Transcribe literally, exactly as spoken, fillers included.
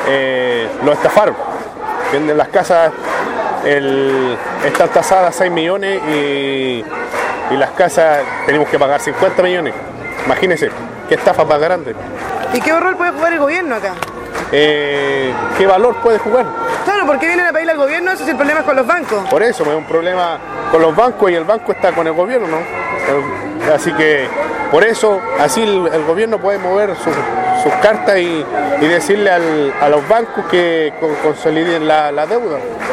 eh, lo estafaron. Venden las casas, el, están tasadas a seis millones y, y las casas tenemos que pagar cincuenta millones. Imagínense, qué estafa más grande. ¿Y qué rol puede jugar el gobierno acá? Eh, ¿Qué valor puede jugar? Claro, ¿por qué vienen a pedirle al gobierno? Ese es el problema con los bancos. Por eso, es un problema con los bancos y el banco está con el gobierno, ¿no? Así que, por eso, así el, el gobierno puede mover su, sus cartas y, y decirle al, a los bancos que consoliden la, la deuda.